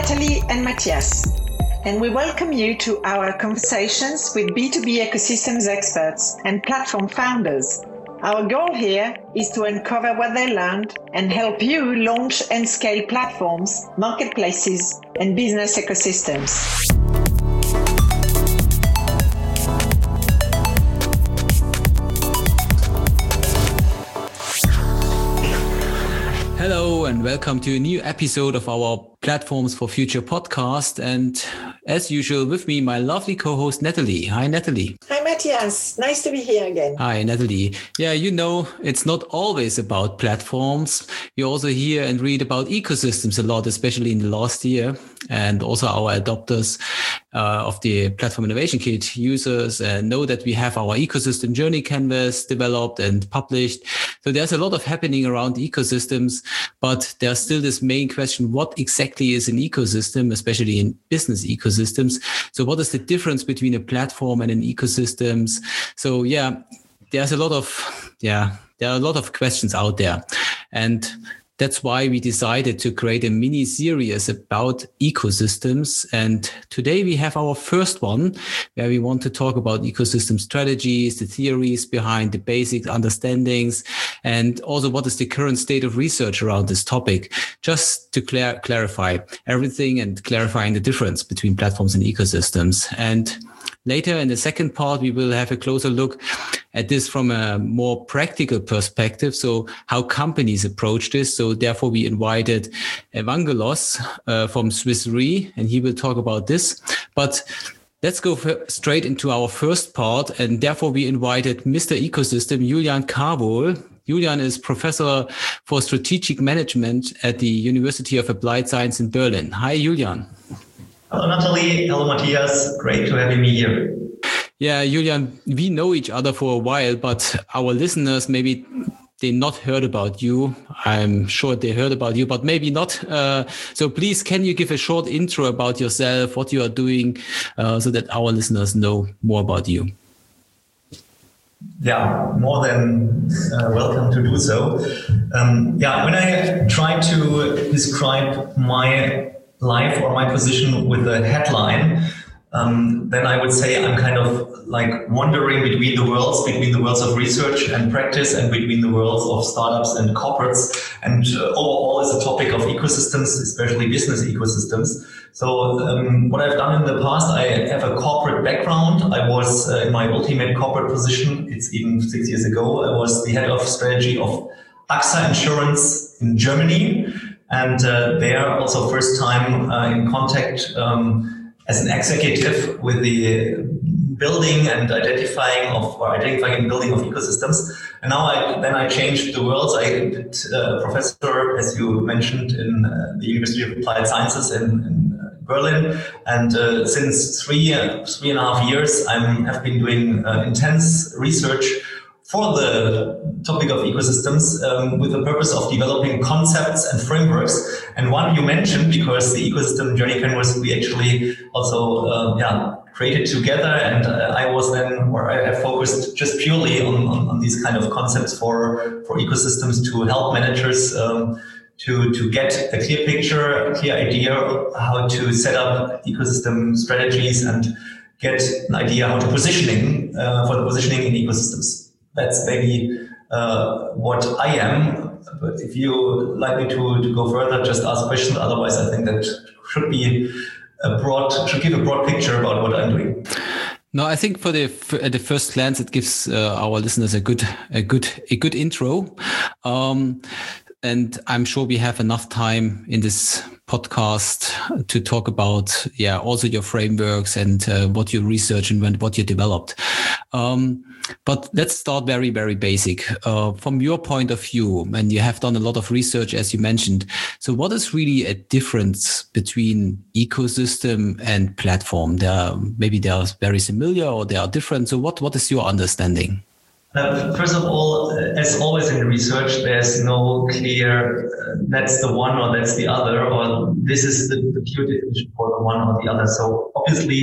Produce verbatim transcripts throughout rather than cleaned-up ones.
Natalie and Matthias, and we welcome you to our conversations with B two B ecosystems experts and platform founders. Our goal here is to uncover what they learned and help you launch and scale platforms, marketplaces, and business ecosystems. Hello and welcome to a new episode of our Platforms for Future podcast. And as usual, with me, my lovely co-host, Natalie. Hi, Natalie. Hi, Matthias. Nice to be here again. Hi, Natalie. Yeah, you know, it's not always about platforms. You also hear and read about ecosystems a lot, especially in the last year. And also our adopters uh, of the Platform Innovation Kit users uh, know that we have our ecosystem journey canvas developed and published. So there's a lot of happening around ecosystems, but there's still this main question, what exactly is an ecosystem, especially in business ecosystems? So what is the difference between a platform and an ecosystem? So yeah, there's a lot of, yeah, there are a lot of questions out there. And that's why we decided to create a mini series about ecosystems. And today we have our first one where we want to talk about ecosystem strategies, the theories behind the basic understandings, and also what is the current state of research around this topic, just to clar- clarify everything and clarifying the difference between platforms and ecosystems. And later in the second part, we will have a closer look at this from a more practical perspective. So how companies approach this. So therefore we invited Evangelos uh, from Swiss Re, and he will talk about this. But let's go f- straight into our first part. And therefore we invited Mister Ecosystem, Julian Carvol. Julian is Professor for Strategic Management at the University of Applied Science in Berlin. Hi, Julian. Hello, Natalie. Hello, Matthias. Great to have me here. Yeah, Julian, we know each other for a while, but our listeners, maybe they not heard about you. I'm sure they heard about you, but maybe not. Uh, so please, can you give a short intro about yourself, what you are doing, uh, so that our listeners know more about you? Yeah, more than uh, welcome to do so. Um, yeah, when I try to describe my life or my position with a headline, um, then I would say I'm kind of like wandering between the worlds, between the worlds of research and practice and between the worlds of startups and corporates. And uh, overall is the topic of ecosystems, especially business ecosystems. So um, what I've done in the past, I have a corporate background. I was uh, in my ultimate corporate position. It's even six years ago. I was the head of strategy of A X A Insurance in Germany. And uh, there also first time uh, in contact um, as an executive with the building and identifying of or identifying and building of ecosystems. And now I then I changed the worlds. I did uh, professor, as you mentioned, in uh, the University of Applied Sciences in, in uh, Berlin. And uh, since three uh, three and a half years, I have been doing uh, intense research for the topic of ecosystems um, with the purpose of developing concepts and frameworks. And one you mentioned, because the ecosystem journey canvas we actually also uh, yeah created together, and uh, I was then, or I have focused just purely on, on, on these kind of concepts for, for ecosystems to help managers um, to, to get a clear picture, a clear idea how to set up ecosystem strategies and get an idea how to positioning uh, for the positioning in ecosystems. That's maybe uh, what I am. But if you like me to, to go further, just ask questions. Otherwise, I think that should be a broad, should give a broad picture about what I'm doing. No, I think for the at the first glance, it gives uh, our listeners a good a good a good intro. Um, And I'm sure we have enough time in this podcast to talk about, yeah, also your frameworks and uh, what you research and what you developed. Um, but let's start very, very basic. Uh, from your point of view, and you have done a lot of research, as you mentioned. So what is really a difference between ecosystem and platform? They are, maybe they are very similar or they are different. So what, what is your understanding? Uh, first of all, uh, as always in research, there's no clear uh, that's the one or that's the other, or this is the, the pure definition for the one or the other. So obviously,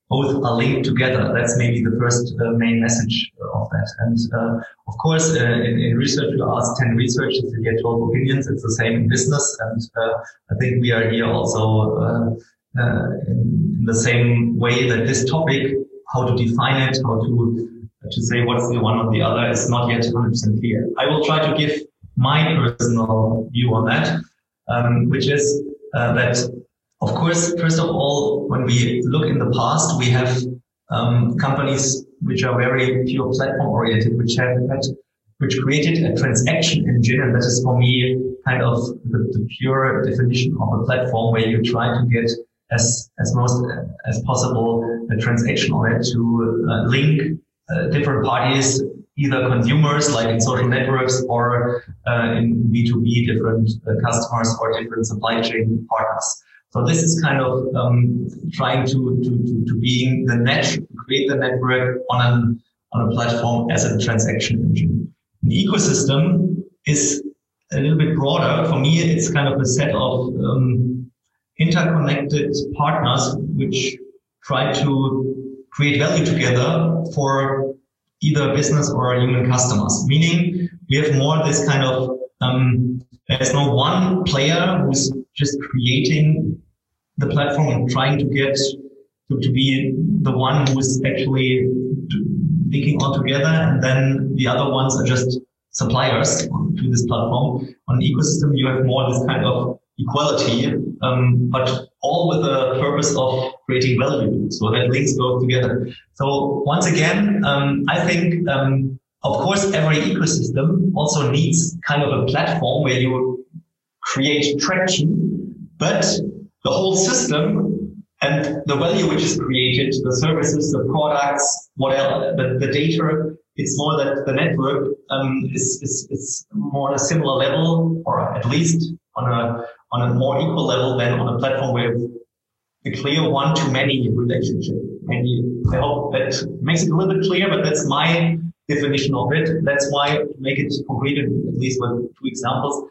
both are linked together. That's maybe the first uh, main message of that. And uh, of course, uh, in, in research, you ask ten researchers to get twelve opinions. It's the same in business. And uh, I think we are here also uh, uh, in, in the same way that this topic, how to define it, how to to say what's the one or the other, is not yet one hundred percent clear. I will try to give my personal view on that, um, which is uh, that, of course, first of all, when we look in the past, we have um, companies which are very pure platform oriented, which have had, which created a transaction engine, and that is for me kind of the, the pure definition of a platform where you try to get as as most as possible a transaction on it to uh, link uh, different parties, either consumers like in social networks or uh, in B two B, different uh, customers or different supply chain partners. So this is kind of um, trying to, to, to, to being the net, to create the network on, an, on a platform as a transaction engine. An ecosystem is a little bit broader. For me, it's kind of a set of um, interconnected partners which try to create value together for either business or human customers. Meaning we have more this kind of, um, there's no one player who's just creating the platform and trying to get to, to be the one who's actually linking all together, and then the other ones are just suppliers to this platform. On an ecosystem, you have more this kind of equality, um, but all with the purpose of creating value, so that links both together. So once again, um, I think, um, of course, every ecosystem also needs kind of a platform where you create traction, but the whole system and the value which is created, the services, the products, whatever, the, the data, it's more that the network um, is, is, is more on a similar level, or at least on a on a more equal level than on a platform where the clear one-to-many relationship. Maybe I hope that makes it a little bit clear, but that's my definition of it. That's why, to make it concrete, at least with two examples.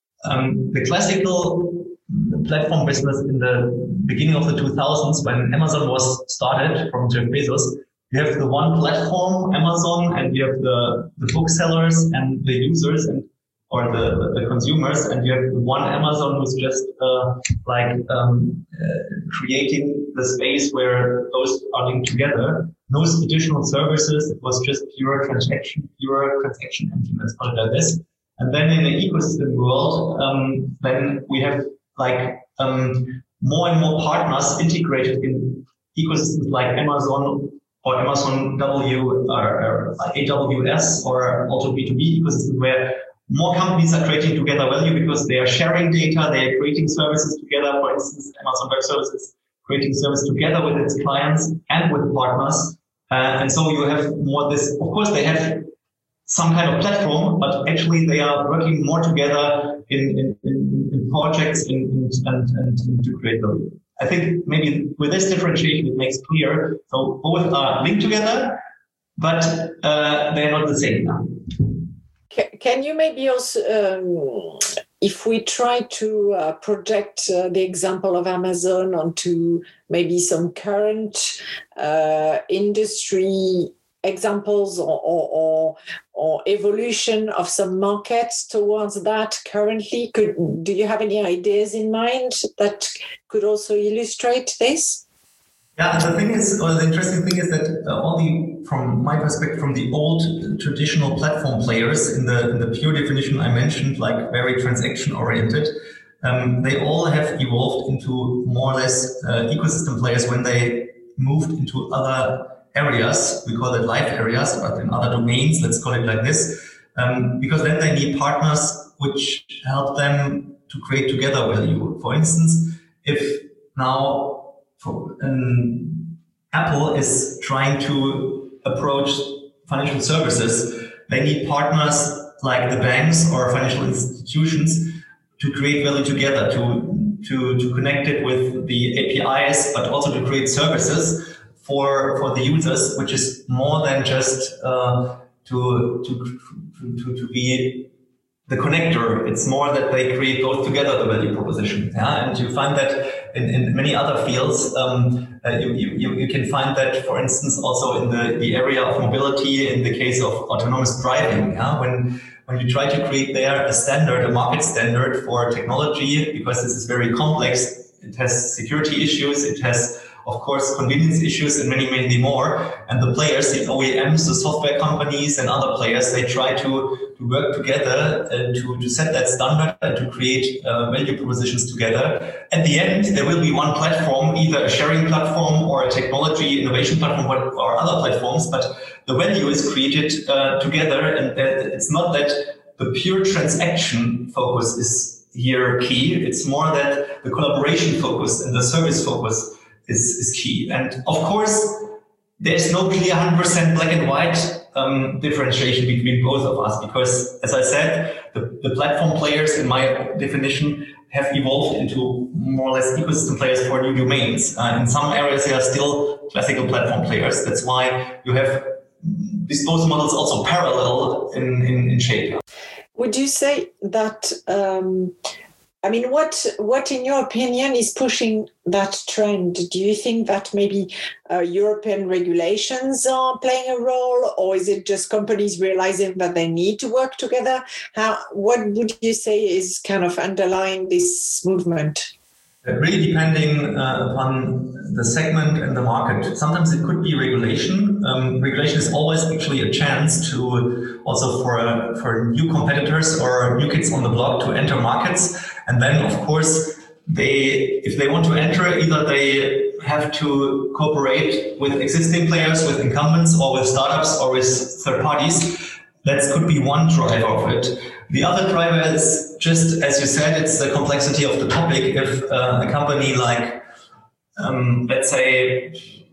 Um, the classical platform business in the beginning of the two thousands, when Amazon was started from Jeff Bezos, you have the one platform, Amazon, and you have the, the booksellers and the users and or the, the consumers, and you have one Amazon who's just uh, like um, uh, creating the space where those are linked together. No additional services. It was just pure transaction, pure transaction engine. Let's call it like this. And then in the ecosystem world, um, then we have like um, more and more partners integrated in ecosystems like Amazon or Amazon W or, or A W S, or also B two B ecosystems where more companies are creating together value because they are sharing data, they are creating services together. For instance, Amazon Web Services creating service together with its clients and with partners. Uh, and so you have more this, of course they have some kind of platform, but actually they are working more together in, in, in, in projects in, in, and, and, and to create value. I think maybe with this differentiation it makes clear. So both are linked together, but uh, they're not the same now. Can you maybe also, um, if we try to uh, project uh, the example of Amazon onto maybe some current uh, industry examples or, or, or, or evolution of some markets towards that currently, could, do you have any ideas in mind that could also illustrate this? Yeah, the thing is, or the interesting thing is that uh, all the, from my perspective, from the old traditional platform players in the in the pure definition I mentioned, like very transaction oriented, um, they all have evolved into more or less uh, ecosystem players when they moved into other areas. We call it live areas, but in other domains, let's call it like this, um, because then they need partners which help them to create together value. For instance, if now Um, Apple is trying to approach financial services, they need partners like the banks or financial institutions to create value together, to, to, to connect it with the A P Is, but also to create services for, for the users, which is more than just uh, to, to, to, to be the connector. It's more that they create both together the value proposition. Yeah? And you find that in, in many other fields, um, uh, you, you, you can find that, for instance, also in the, the area of mobility, in the case of autonomous driving. Yeah? When, when you try to create there a standard, a market standard for technology, because this is very complex, it has security issues, it has, of course, convenience issues and many, many more. And the players, the O E Ms, the software companies and other players, they try to, to work together and to, to set that standard and to create uh, value propositions together. At the end, there will be one platform, either a sharing platform or a technology innovation platform or other platforms, but the value is created uh, together. And it's not that the pure transaction focus is here key. It's more that the collaboration focus and the service focus Is, is key. And of course, there's no clear one hundred percent black and white um, differentiation between both of us, because, as I said, the, the platform players, in my definition, have evolved into more or less ecosystem players for new domains. Uh, in some areas, they are still classical platform players. That's why you have these both models also parallel in, in, in shape. Would you say that... Um I mean, what, what in your opinion is pushing that trend? Do you think that maybe uh, European regulations are playing a role, or is it just companies realizing that they need to work together? How, what would you say is kind of underlying this movement? Really depending uh, upon the segment and the market. Sometimes it could be regulation. Um, regulation is always actually a chance to also for uh, for new competitors or new kids on the block to enter markets. And then, of course, they if they want to enter, either they have to cooperate with existing players, with incumbents, or with startups, or with third parties. That could be one driver of it. The other driver is just, as you said, it's the complexity of the topic. If uh, a company like, um, let's say,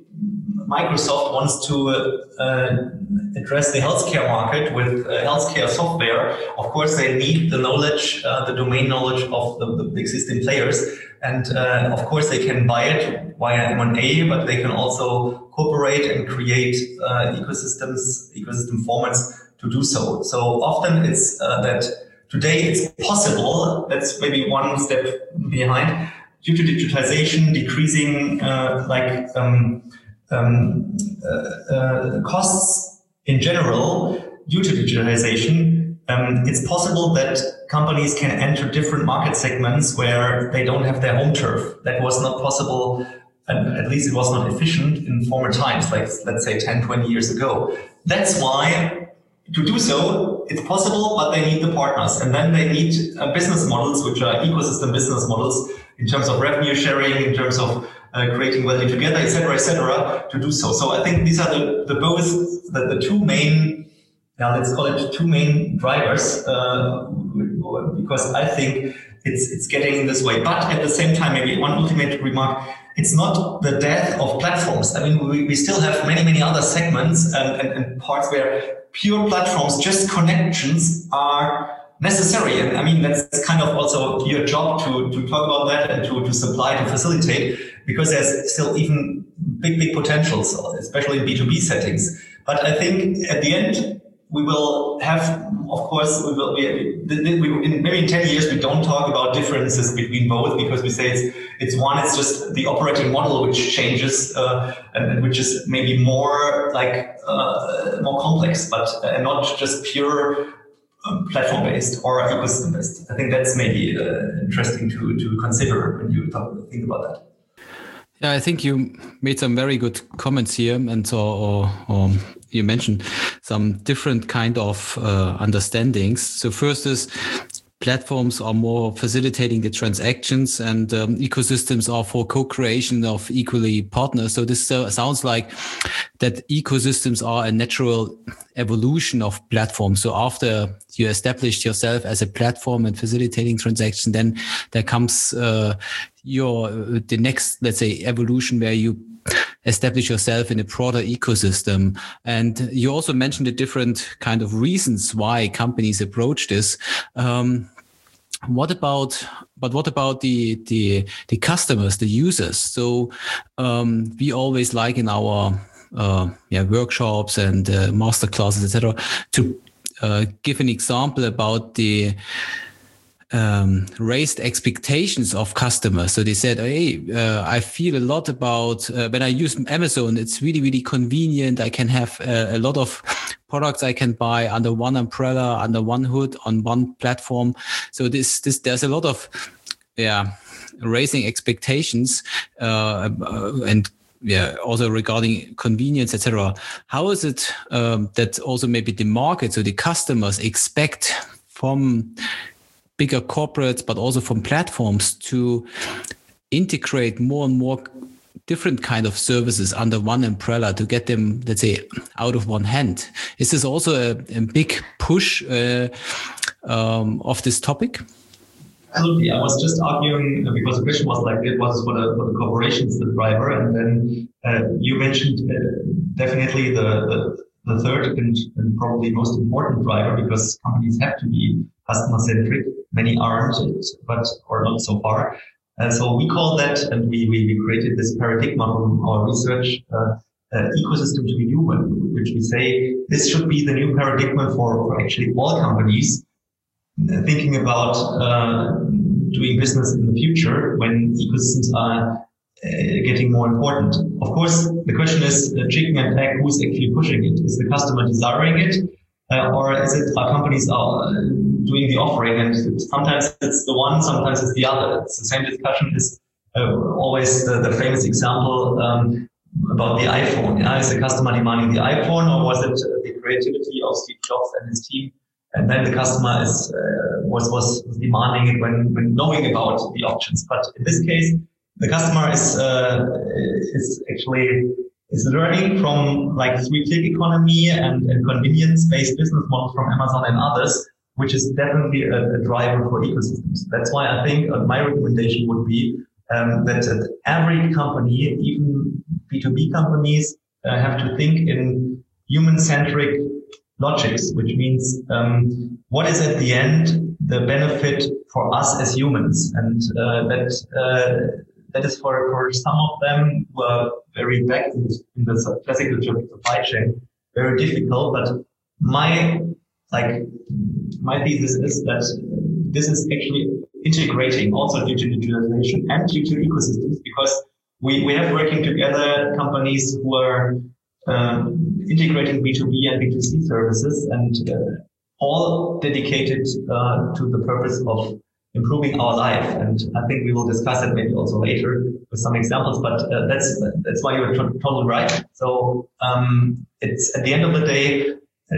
Microsoft wants to uh, address the healthcare market with uh, healthcare software, of course, they need the knowledge, uh, the domain knowledge of the, the existing players. And uh, of course, they can buy it via M and A, but they can also cooperate and create uh, ecosystems, ecosystem formats to do so. So often it's uh, that today it's possible, that's maybe one step behind, due to digitization, decreasing uh, like um, um, uh, uh, costs in general, due to digitization, um, it's possible that companies can enter different market segments where they don't have their home turf. That was not possible, and at least it was not efficient in former times, like let's say ten, twenty years ago. That's why to do so, it's possible, but they need the partners. And then they need uh, business models, which are ecosystem business models in terms of revenue sharing, in terms of uh, creating value together, et cetera, et cetera, to do so. So I think these are the, the both, the, the two main, yeah, let's call it two main drivers, uh, because I think it's, it's getting this way. But at the same time, maybe one ultimate remark, it's not the death of platforms. I mean, we, we still have many, many other segments and, and, and parts where pure platforms, just connections are necessary. And I mean, that's kind of also your job to, to talk about that and to, to supply, to facilitate, because there's still even big, big potentials, especially in B two B settings. But I think at the end, we will have, of course, we will, we, we, in, maybe in ten years, we don't talk about differences between both, because we say it's, it's one, it's just the operating model which changes, uh, and, and which is maybe more like, uh, more complex, but uh, not just pure um, platform based or ecosystem based. I think that's maybe uh, interesting to, to consider when you talk, think about that. Yeah, I think you made some very good comments here, and so or, or you mentioned some different kind of uh, understandings. So first is platforms are more facilitating the transactions, and um, ecosystems are for co-creation of equally partners. So this uh, sounds like that ecosystems are a natural evolution of platforms. So after you established yourself as a platform and facilitating transaction, then there comes uh, your the next, let's say, evolution where you establish yourself in a broader ecosystem. And you also mentioned the different kind of reasons why companies approach this. Um, what about, but what about the, the, the customers, the users? So, um, we always like in our, uh, yeah, workshops and, uh, master classes, et cetera, to, uh, give an example about the um, raised expectations of customers. So they said, hey, uh, I feel a lot about uh, when I use Amazon, it's really, really convenient. I can have uh, a lot of products I can buy under one umbrella, under one hood, on one platform. So this, this, there's a lot of, yeah, raising expectations, uh, uh, and yeah, also regarding convenience, et cetera. How is it um, that also maybe the market, so the customers expect from bigger corporates, but also from platforms to integrate more and more different kind of services under one umbrella to get them, let's say, out of one hand? Is this also a, a big push uh, um, of this topic? Absolutely. I was just arguing uh, because the question was like, it was for the, for the corporations, the driver. And then uh, you mentioned uh, definitely the, the, the third and, and probably most important driver, because companies have to be customer centric. Many aren't, but or not so far. Uh, so we call that, and we, we, we created this paradigm from our research, uh, uh, ecosystem to be human, which we say this should be the new paradigm for, for actually all companies thinking about uh, doing business in the future when ecosystems are uh, getting more important. Of course, the question is uh, chicken and egg, who's actually pushing it? Is the customer desiring it? Uh, or is it our companies are uh, doing the offering? And sometimes it's the one, sometimes it's the other. It's the same discussion is uh, always the, the famous example um, about the iPhone. Yeah? Is the customer demanding the iPhone, or was it uh, the creativity of Steve Jobs and his team? And then the customer is uh, was was demanding it when when knowing about the options. But in this case, the customer is uh, is actually is learning from like three-click economy and, and convenience-based business models from Amazon and others, which is definitely a, a driver for ecosystems. That's why I think uh, my recommendation would be um, that uh, every company, even B two B companies, uh, have to think in human-centric logics, which means um, what is at the end the benefit for us as humans, and uh, that uh, that is for for some of them who are very back in, in the classical supply chain, very difficult. But my like my thesis is that this is actually integrating also due to digitalization and due to ecosystems, because we we have working together companies who are um, integrating B two B and B two C services, and uh, all dedicated uh, to the purpose of improving our life. And I think we will discuss it maybe also later with some examples, but uh, that's that's why you're t- totally right. So um, it's at the end of the day it,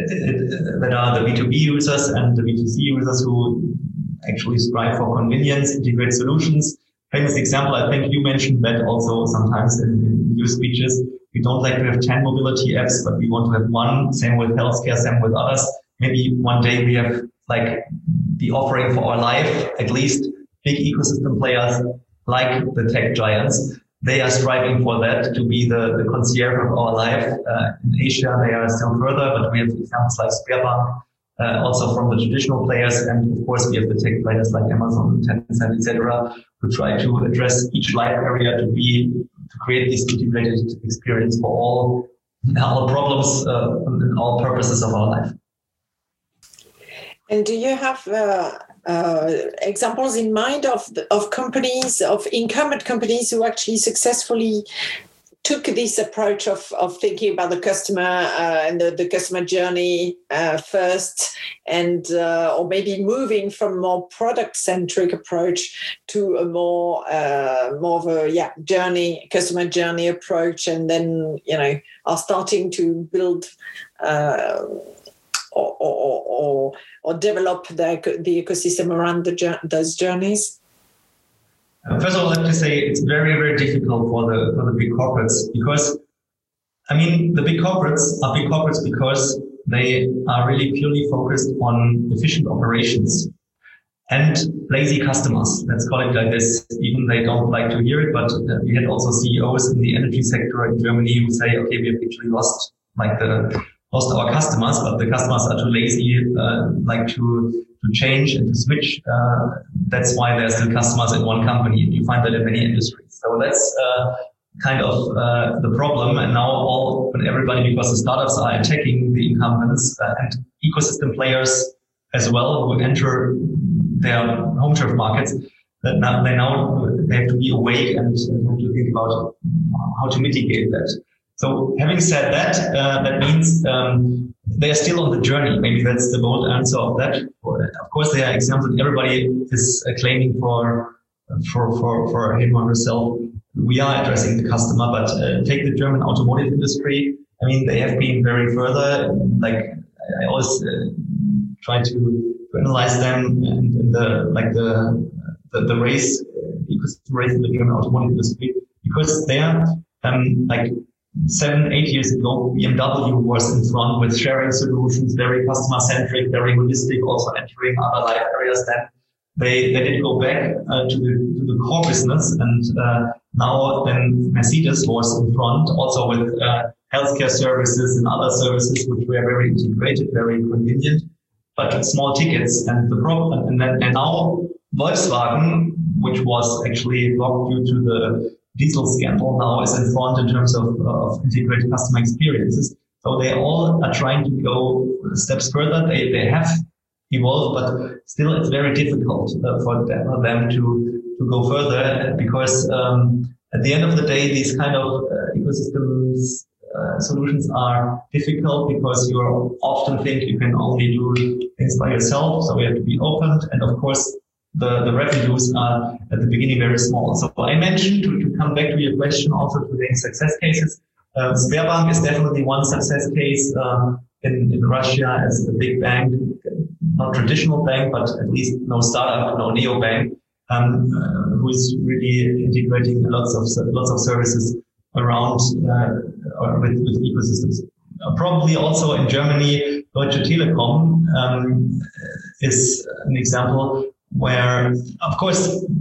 it, that are the B two B users and the B two C users who actually strive for convenience, integrate solutions. Famous example, I think you mentioned that also sometimes in, in your speeches. We don't like to have ten mobility apps, but we want to have one. Same with healthcare, same with others. Maybe one day we have like the offering for our life. At least big ecosystem players like the tech giants, they are striving for that to be the, the concierge of our life. Uh, in Asia, they are still further, but we have examples like Sberbank, uh, also from the traditional players. And of course, we have the tech players like Amazon, Tencent, et cetera, who try to address each life area to be to create this integrated experience for all our problems uh, and all purposes of our life. And do you have uh, uh, examples in mind of the, of companies, of incumbent companies who actually successfully took this approach of, of thinking about the customer uh, and the, the customer journey uh, first, and uh, or maybe moving from a more product-centric approach to a more uh, more of a yeah journey customer journey approach, and then you know are starting to build uh, or, or, or or develop the the ecosystem around the those journeys? First of all, I have to say it's very, very difficult for the for the big corporates, because, I mean, the big corporates are big corporates because they are really purely focused on efficient operations and lazy customers. Let's call it like this. Even they don't like to hear it, but uh, we had also C E Os in the energy sector in Germany who say, okay, we have actually lost like the lost our customers, but the customers are too lazy, uh, like to to change and to switch. Uh, that's why there's still customers in one company. You find that in many industries. So that's uh, kind of uh, the problem. And now all and everybody, because the startups are attacking the incumbents uh, and ecosystem players as well who enter their home turf markets, that now they now they have to be awake and have to think about how to mitigate that. So having said that, uh, that means um, they are still on the journey. Maybe that's the bold answer of that. Of course, there are examples. Everybody is uh, claiming for for for for him or herself. We are addressing the customer, but uh, take the German automotive industry. I mean, they have been very further. Like I always uh, try to, to analyze them and, and the like the the, the race, uh, ecosystem race in the German automotive industry, because they are um, like. Seven, eight years ago, B M W was in front with sharing solutions, very customer-centric, very holistic, also entering other life areas. Then they, they did go back uh, to the to the core business, and uh, now then Mercedes was in front, also with uh, healthcare services and other services which were very integrated, very convenient, but small tickets. And the problem, and then and now Volkswagen, which was actually blocked due to the diesel scandal, now is in front in terms of, of integrated customer experiences. So they all are trying to go steps further. They they have evolved, but still it's very difficult uh, for them, for them to to go further, because um, at the end of the day, these kind of uh, ecosystems uh, solutions are difficult because you often think you can only do things by yourself. So you have to be open, and of course, The, the revenues are at the beginning very small. So I mentioned, to, to come back to your question, also to the success cases, uh, Sberbank is definitely one success case uh, in, in Russia as a big bank, not traditional bank, but at least no startup, no neobank, um, uh, who is really integrating lots of lots of services around uh, with, with ecosystems. Uh, probably also in Germany, Deutsche Telekom um, is an example where, of course,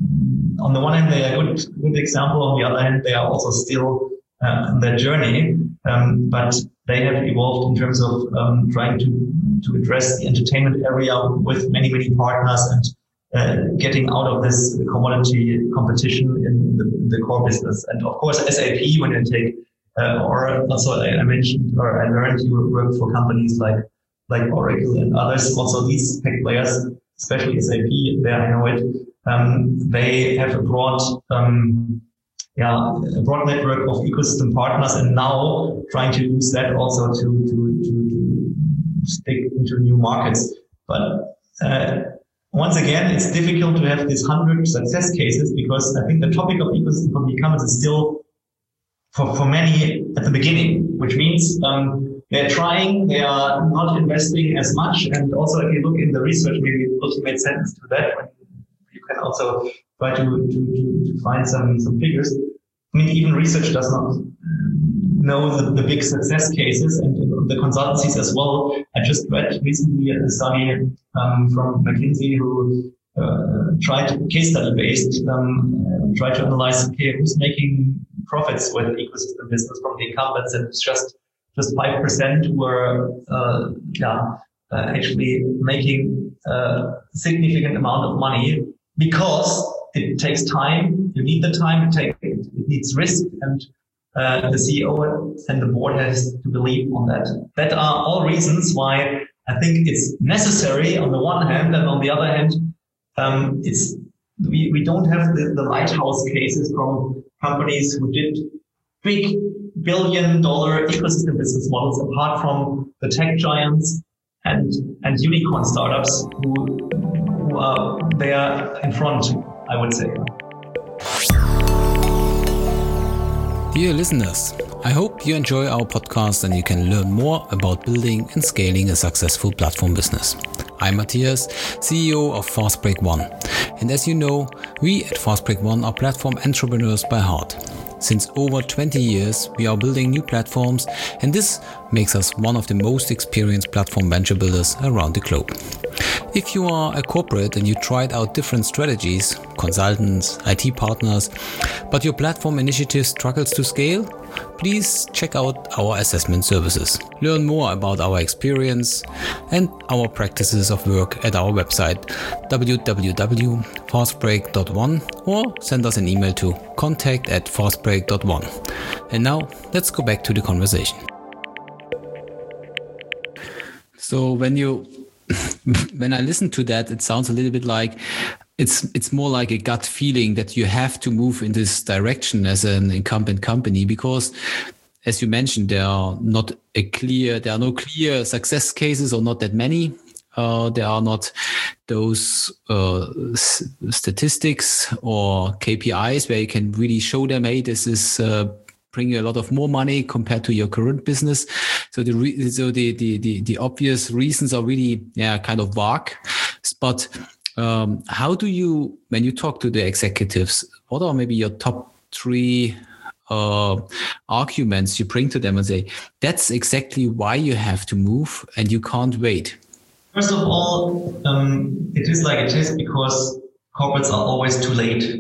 on the one hand, they are a good, good example. On the other hand, they are also still uh, on their journey. Um, but they have evolved in terms of um, trying to, to address the entertainment area with many, many partners and uh, getting out of this commodity competition in, in, the, in the core business. And of course, S A P, when you take, uh, or also I, I mentioned, or I learned you work for companies like, like Oracle and others. Also these tech players, especially S A P, there I know it, um, they have a broad, um, yeah, a broad network of ecosystem partners, and now trying to use that also to, to, to, to stick into new markets. But, uh, once again, it's difficult to have these hundred success cases, because I think the topic of ecosystem for the incumbents is still for, for many at the beginning, which means, um, they're trying, they are not investing as much. And also, if you look in the research, maybe the ultimate sentence to that, when you can also try to, to, to find some, some figures. I mean, even research does not know the, the big success cases, and the consultancies as well. I just read recently a study um, from McKinsey who uh, tried to, case study based, um, tried to analyze, okay, who's making profits with ecosystem business from the incumbents, and it's just Just five percent were uh, yeah, uh, actually making a significant amount of money, because it takes time. You need the time. It, take, it needs risk, and uh, the C E O and the board has to believe on that. That are all reasons why I think it's necessary on the one hand, and on the other hand, um, it's we, we don't have the, the lighthouse cases from companies who did big billion dollar ecosystem business models, apart from the tech giants and, and unicorn startups who, who are there in front, I would say. Dear listeners, I hope you enjoy our podcast and you can learn more about building and scaling a successful platform business. I'm Matthias, C E O of Fastbreak One. And as you know, we at Fastbreak One are platform entrepreneurs by heart. Since over twenty years, we are building new platforms, and this makes us one of the most experienced platform venture builders around the globe. If you are a corporate and you tried out different strategies, consultants, I T partners, but your platform initiative struggles to scale, please check out our assessment services. Learn more about our experience and our practices of work at our website w w w dot fastbreak dot one or send us an email to contact at fastbreak dot one. And now let's go back to the conversation. So when you when I listen to that, it sounds a little bit like it's it's more like a gut feeling that you have to move in this direction as an incumbent company, because as you mentioned, there are not a clear there are no clear success cases, or not that many. Uh, there are not those uh, s- statistics or K P Is where you can really show them, hey, this is uh, bring you a lot of more money compared to your current business. So the re- so the, the the the obvious reasons are really yeah kind of vague. But um, how do you, when you talk to the executives, what are maybe your top three uh, arguments you bring to them and say that's exactly why you have to move and you can't wait? First of all, um, it is like it is because corporates are always too late.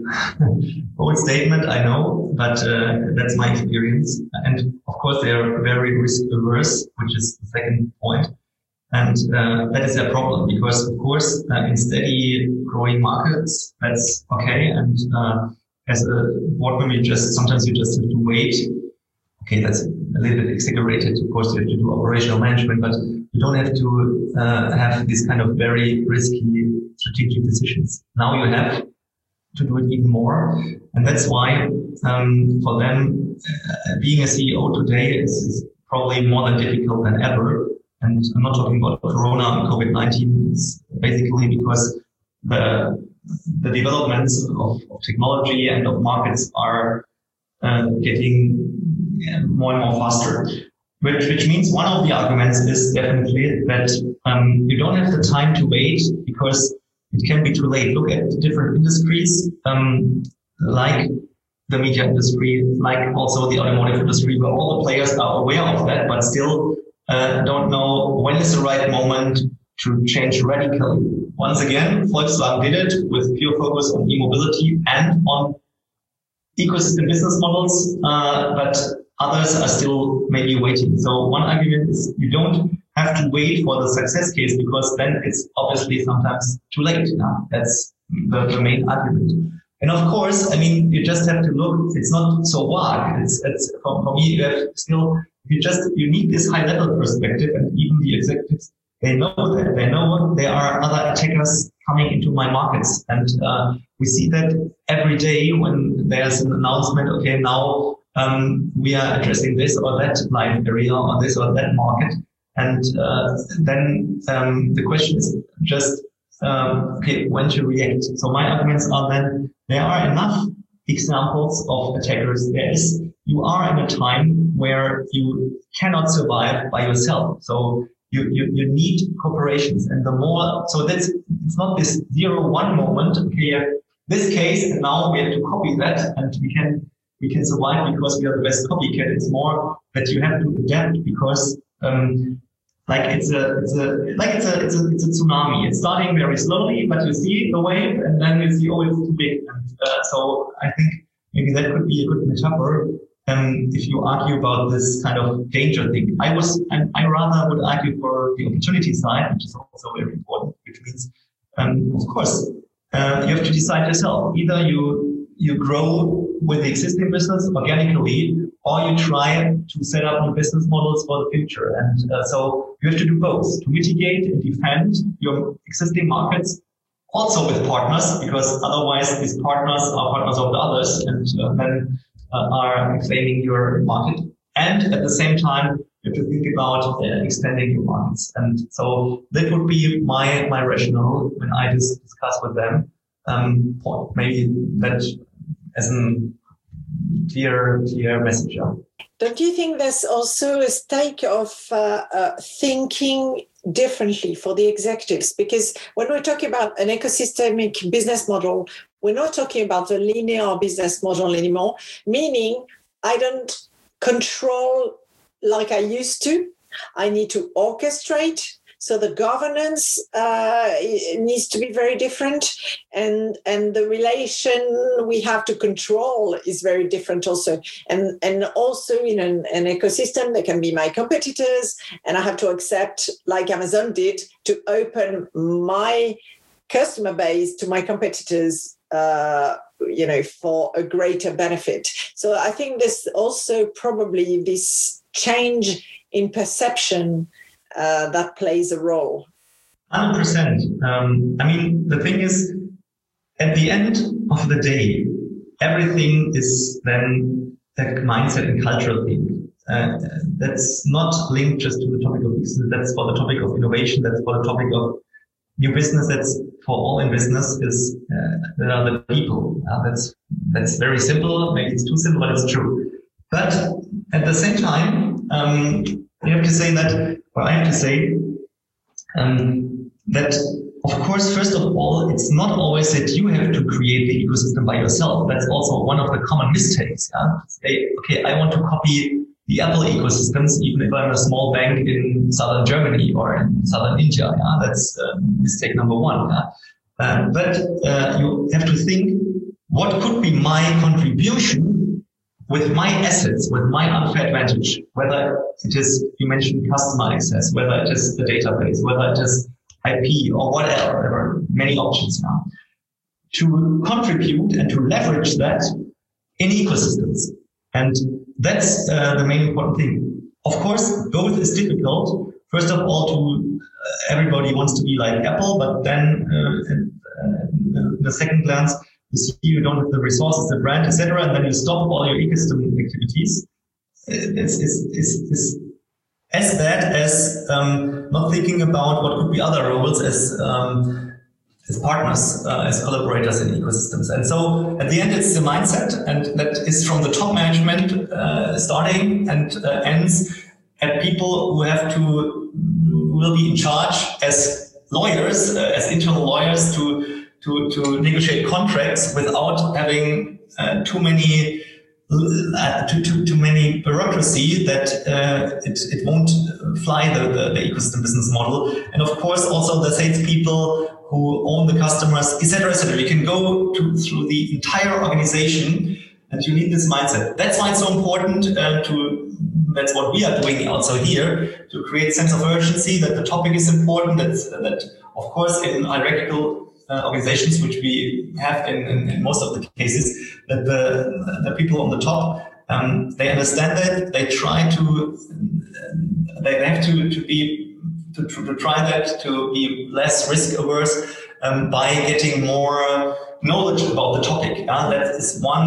Old statement, I know, but uh, that's my experience. And of course, they are very risk averse, which is the second point. And uh, that is a problem because, of course, uh, in steady growing markets, that's okay. And uh, as a board member, you just sometimes you just have to wait. Okay, that's a little bit exaggerated. Of course, you have to do operational management, but you don't have to uh, have these kind of very risky strategic decisions. Now you have to do it even more. And that's why um, for them, uh, being a C E O today is, is probably more than difficult than ever. And I'm not talking about Corona and COVID nineteen. It's basically because the, the developments of, of technology and of markets are uh, getting more and more faster. Which, which means one of the arguments is definitely that um, you don't have the time to wait because it can be too late. Look at different industries, um, like the media industry, like also the automotive industry, where all the players are aware of that, but still uh, don't know when is the right moment to change radically. Once again, Volkswagen did it with pure focus on e-mobility and on ecosystem business models, uh, but others are still maybe waiting. So one argument is you don't have to wait for the success case because then it's obviously sometimes too late. Now. That's the, the main argument. And of course, I mean, you just have to look, it's not so vague. It's, it's for, for me, you have still, you just, you need this high level perspective, and even the executives, they know that, they know there are other attackers coming into my markets. And uh, we see that every day when there's an announcement, okay, now um, we are addressing this or that life area or this or that market. And uh, then um, the question is just, um, okay, when to react. So my arguments are then there are enough examples of attackers. There is, you are in a time where you cannot survive by yourself. So you, you, you need corporations, and the more, so that's, it's not this zero one moment, okay, this case, and now we have to copy that and we can, we can survive because we are the best copycat. It's more that you have to adapt because, um, like it's a, it's a, like it's a, it's a, it's a tsunami. It's starting very slowly, but you see the wave and then you see, oh, it's too big. And uh, so I think maybe that could be a good metaphor. Um, if you argue about this kind of danger thing, I was, I, I rather would argue for the opportunity side, which is also very important, which means, um, of course, uh, you have to decide yourself. Either you, you grow with the existing business organically, or you try to set up new business models for the future. And uh, so you have to do both, to mitigate and defend your existing markets, also with partners, because otherwise these partners are partners of the others and uh, then uh, are claiming your market. And at the same time, you have to think about uh, extending your markets. And so that would be my, my rationale when I just discuss with them. Um, maybe that as an clear, clear message. Don't you think there's also a stake of uh, uh, thinking differently for the executives? Because when we're talking about an ecosystemic business model, we're not talking about the linear business model anymore, meaning I don't control like I used to. I need to orchestrate. So the governance uh, needs to be very different, and and the relation we have to control is very different also. And and also in an, an ecosystem, there can be my competitors, and I have to accept, like Amazon did, to open my customer base to my competitors, uh, you know, for a greater benefit. So I think this also probably this change in perception uh, that plays a role. one hundred percent. Um, I mean, the thing is, at the end of the day, everything is then a mindset and cultural thing. Uh, that's not linked just to the topic of business. That's for the topic of innovation. That's for the topic of new business. That's for all in business is uh, are the people. Uh, that's that's very simple. Maybe it's too simple, but it's true. But at the same time, um, we have to say that, or I have to say um, that, of course, first of all, it's not always that you have to create the ecosystem by yourself. That's also one of the common mistakes. Yeah? Say, okay, I want to copy the Apple ecosystems, even if I'm a small bank in southern Germany or in southern India. Yeah? That's uh, mistake number one. Yeah? Uh, but uh, you have to think, what could be my contribution with my assets, with my unfair advantage, whether it is, you mentioned customer access, whether it is the database, whether it is I P or whatever, there are many options now, to contribute and to leverage that in ecosystems. And that's uh, the main important thing. Of course, both is difficult. First of all, to uh, everybody wants to be like Apple, but then uh, in, uh, in the second glance, you see you don't have the resources, the brand, et cetera, and then you stop all your ecosystem activities. It's, it's, it's, it's as bad as um, not thinking about what could be other roles as um, as partners, uh, as collaborators in ecosystems. And so at the end, it's the mindset, and that is from the top management uh, starting and uh, ends at people who have to, who will be in charge as lawyers, uh, as internal lawyers to to, to negotiate contracts without having uh, too many uh, too, too, too many bureaucracy that uh, it, it won't fly the, the, the ecosystem business model. And of course, also the salespeople who own the customers, et cetera, et cetera. You can go to, through the entire organization, and you need this mindset. That's why it's so important uh, to, that's what we are doing also here, to create a sense of urgency, that the topic is important, that, that of course in hierarchical Uh, organizations, which we have in, in, in most of the cases, that the, the people on the top, um, they understand that, they try to, they have to, to be, to, to try that, to be less risk averse um, by getting more knowledge about the topic. Yeah? That is one,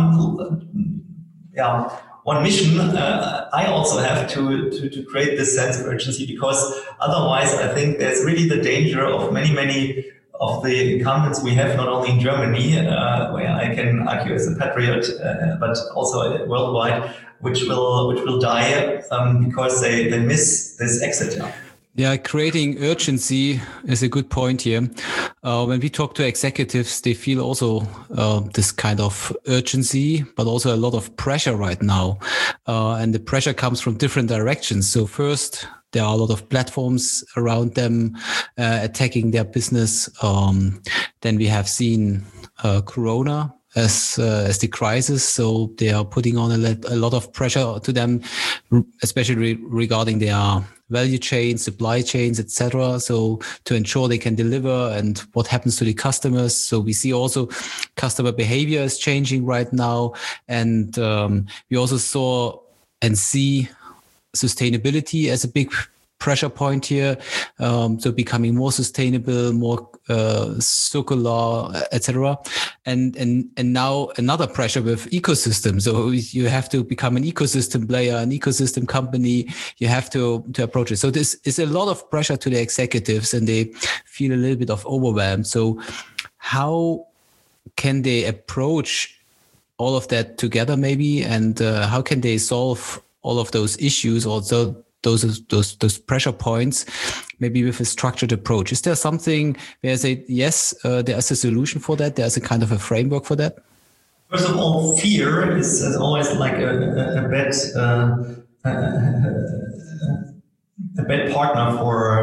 yeah, one mission uh, I also have to, to, to create this sense of urgency, because otherwise I think there's really the danger of many, many of the incumbents we have, not only in Germany, uh, where I can argue as a patriot, uh, but also worldwide, which will which will die um, because they, they miss this exit. Yeah, creating urgency is a good point here. Uh, when we talk to executives, they feel also uh, this kind of urgency, but also a lot of pressure right now. Uh, and the pressure comes from different directions. So first, there are a lot of platforms around them uh, attacking their business. Um, then we have seen uh, Corona as uh, as the crisis, so they are putting on a, let, a lot of pressure to them, especially re- regarding their value chains, supply chains, et cetera. So to ensure they can deliver, and what happens to the customers. So we see also customer behavior is changing right now, and um, we also saw and see sustainability as a big pressure point here. Um, so becoming more sustainable, more uh, circular, et cetera. And and and now another pressure with ecosystem. So you have to become an ecosystem player, an ecosystem company. You have to to approach it. So this is a lot of pressure to the executives, and they feel a little bit of overwhelmed. So how can they approach all of that together, maybe, and uh, how can they solve all of those issues, also those those those pressure points, maybe with a structured approach? Is there something where I say, yes, uh, there's a solution for that? There's a kind of a framework for that? First of all, fear is, is always like a, a, a bad uh, a, a bad partner for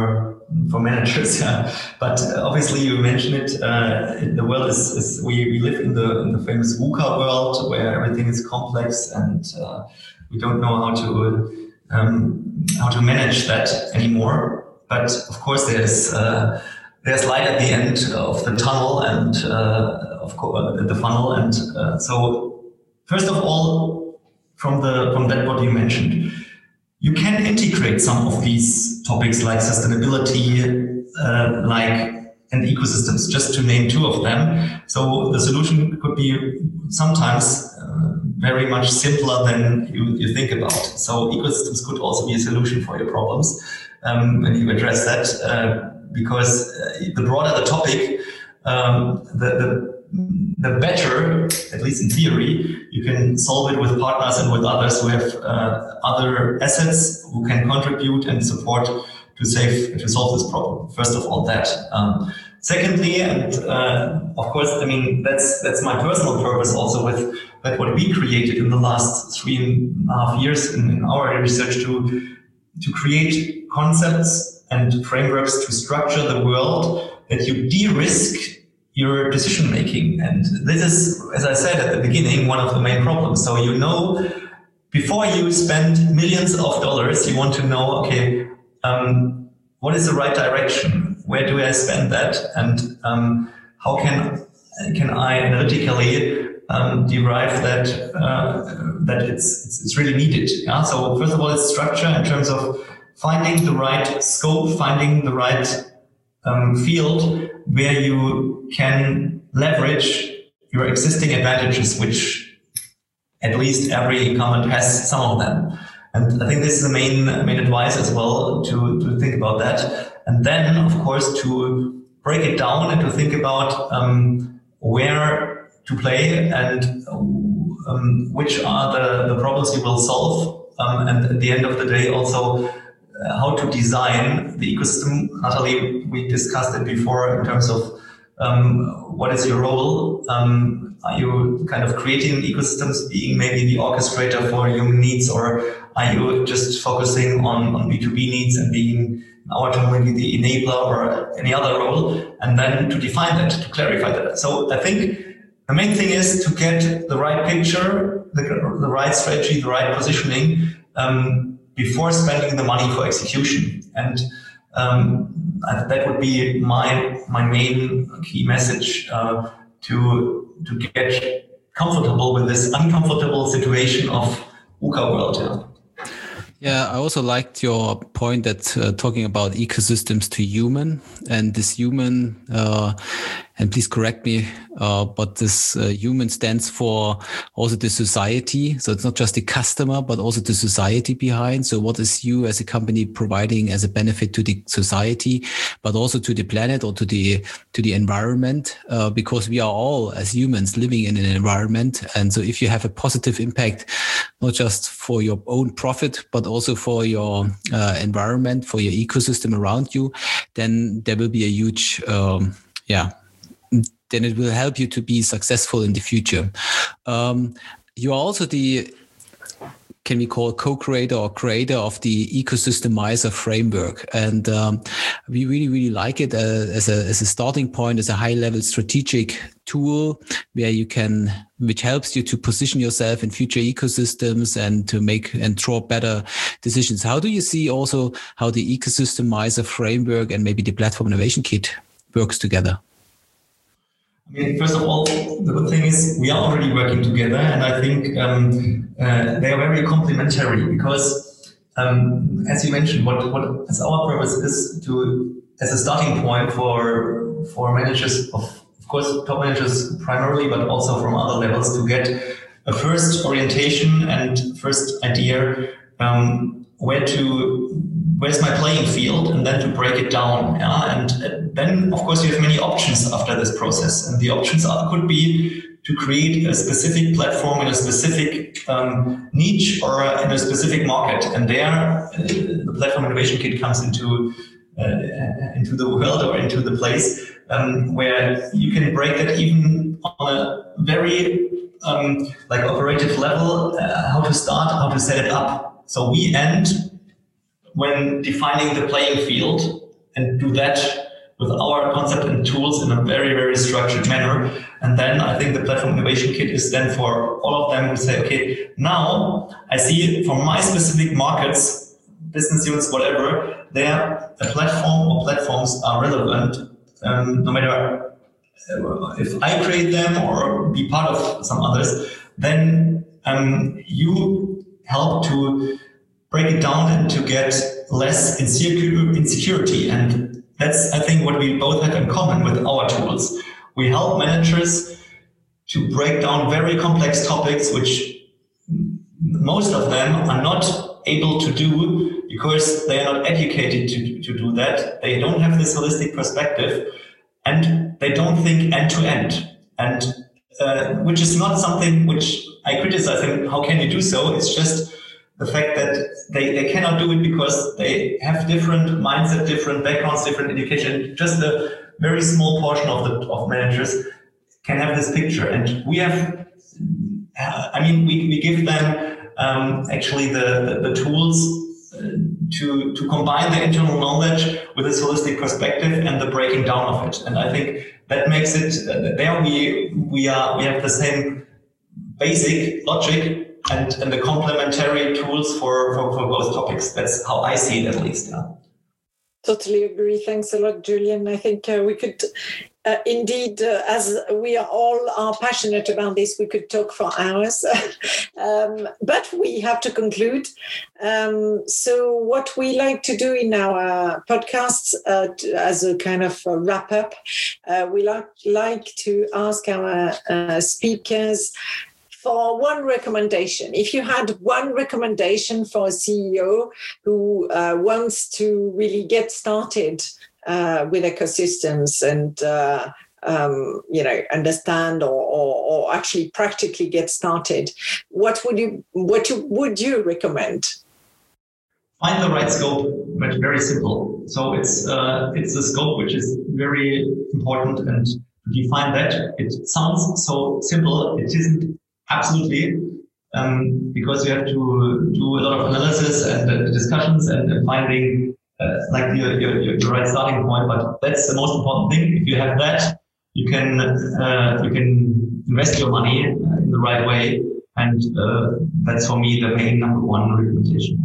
for managers. Yeah. But uh, obviously, you mentioned it. Uh, the world is, is we, we live in the in the famous VUCA world where everything is complex and uh, we don't know how to um, how to manage that anymore. But of course, there's uh, there's light at the end of the tunnel and uh, of course the funnel. And uh, so, first of all, from the from that what you mentioned, you can integrate some of these topics like sustainability, uh, like and ecosystems, just to name two of them. So the solution could be sometimes uh, very much simpler than you, you think about. So ecosystems could also be a solution for your problems um, when you address that, uh, because uh, the broader the topic, um, the, the the better, at least in theory, you can solve it with partners and with others who have uh, other assets who can contribute and support to save to solve this problem. First of all, that. Um, secondly, and uh, of course, I mean that's that's my personal purpose also with that what we created in the last three and a half years in, in our research to to create concepts and frameworks to structure the world that you de-risk your decision making. And this is, as I said at the beginning, one of the main problems. So you know, before you spend millions of dollars, you want to know, okay, um, what is the right direction? Where do I spend that? And um, how can can I analytically um, derive that uh, that it's, it's it's really needed? Yeah. So first of all, it's structure in terms of finding the right scope, finding the right um, field where you can leverage your existing advantages, which at least every incumbent has some of them. And I think this is the main main advice as well, to, to think about that. And then, of course, to break it down and to think about um, where to play and um, which are the, the problems you will solve. Um, and at the end of the day, also uh, how to design the ecosystem. Natalie, we discussed it before in terms of um, what is your role? Um, are you kind of creating ecosystems, being maybe the orchestrator for human needs, or are you just focusing on, on B two B needs and being, in our terminology, the enabler or any other role? And then to define that, to clarify that. So I think the main thing is to get the right picture, the, the right strategy, the right positioning um, before spending the money for execution. And um, that would be my my main key message, uh, to to get comfortable with this uncomfortable situation of VUCA world. Yeah. Yeah, I also liked your point that uh, talking about ecosystems to human, and this human, uh, and please correct me, uh, but this uh, human stands for also the society. So it's not just the customer, but also the society behind. So what is you as a company providing as a benefit to the society, but also to the planet or to the to the environment? Uh, because we are all as humans living in an environment, and so if you have a positive impact, not just for your own profit, but also for your uh, environment, for your ecosystem around you, then there will be a huge, um, yeah, then it will help you to be successful in the future. Um, you are also the, can we call co-creator or creator of the Ecosystemizer framework. And um, we really, really like it uh, as a as a starting point, as a high-level strategic tool where you can, which helps you to position yourself in future ecosystems and to make and draw better decisions. How do you see also how the Ecosystemizer framework and maybe the Platform Innovation Kit works together? I mean, first of all, the good thing is we are already working together, and I think um, uh, they are very complementary because, um, as you mentioned, what what as our purpose is to, as a starting point for for managers of, of course, top managers primarily, but also from other levels, to get a first orientation and first idea um, where to. Where's my playing field, and then to break it down. Yeah? And then, of course, you have many options after this process. And the options are, could be to create a specific platform in a specific um, niche or in a specific market. And there, uh, the Platform Innovation Kit comes into uh, into the world or into the place um, where you can break that even on a very um, like operative level, uh, how to start, how to set it up. So we end when defining the playing field and do that with our concept and tools in a very, very structured manner. And then I think the Platform Innovation Kit is then for all of them to say, okay, now I see from my specific markets, business units, whatever, there a platform or platforms are relevant, um, no matter if I create them or be part of some others, then um, you help to break it down and to get less insecure, insecurity. And that's, I think, what we both have in common with our tools. We help managers to break down very complex topics, which most of them are not able to do because they are not educated to, to do that. They don't have this holistic perspective and they don't think end to end. And uh, which is not something which I criticize them. How can you do so? It's just the fact that they, they cannot do it because they have different mindset, different backgrounds, different education. Just a very small portion of the of managers can have this picture. And we have, uh, I mean, we, we give them um, actually the, the, the tools to to combine the internal knowledge with this holistic perspective and the breaking down of it. And I think that makes it, uh, there we we are we have the same basic logic and, and the complementary tools for, for, for both topics. That's how I see it, at least. Yeah. Totally agree. Thanks a lot, Julian. I think uh, we could uh, indeed, uh, as we are all are passionate about this, we could talk for hours. um, but we have to conclude. Um, so what we like to do in our podcasts uh, as a kind of a wrap up, uh, we like, like to ask our uh, speakers for one recommendation. If you had one recommendation for a C E O who uh, wants to really get started uh, with ecosystems and uh, um, you know understand or, or, or actually practically get started, what would you what you, would you recommend? Find the right scope, but very simple. So it's uh, it's a scope which is very important, and to define that, it sounds so simple. It isn't. Absolutely, um, because you have to do a lot of analysis and uh, discussions and, and finding uh, like your, your, your right starting point. But that's the most important thing. If you have that, you can uh, you can invest your money in the right way, and uh, that's for me the main number one recommendation.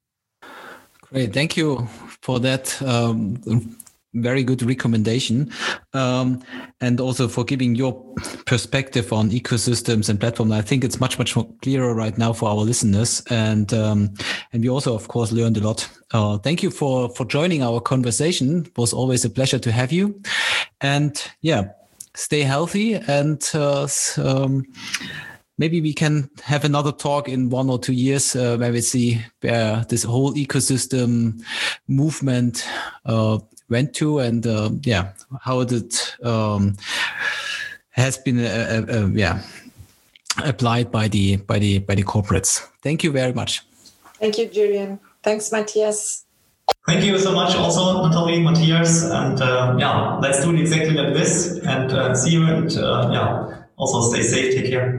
Great, thank you for that. Um, Very good recommendation, um, and also for giving your perspective on ecosystems and platforms. I think it's much, much more clearer right now for our listeners, and um, and we also, of course, learned a lot. Uh, thank you for for joining our conversation. It was always a pleasure to have you, and yeah, stay healthy, and uh, um, maybe we can have another talk in one or two years uh, where we see where this whole ecosystem movement Uh, went to, and uh, yeah, how it um, has been uh, uh, yeah applied by the by the by the corporates. Thank you very much. Thank you, Julian. Thanks, Matthias. Thank you so much, also Natalie, Matthias, and uh, yeah, let's do it exactly like this. And uh, see you, and uh, yeah, also stay safe. Take care.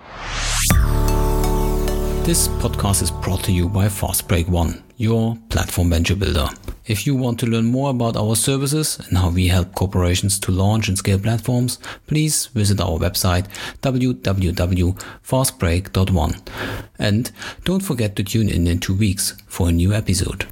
This podcast is brought to you by Fastbreak One, your platform venture builder. If you want to learn more about our services and how we help corporations to launch and scale platforms, please visit our website w w w dot fastbreak dot one. And don't forget to tune in in two weeks for a new episode.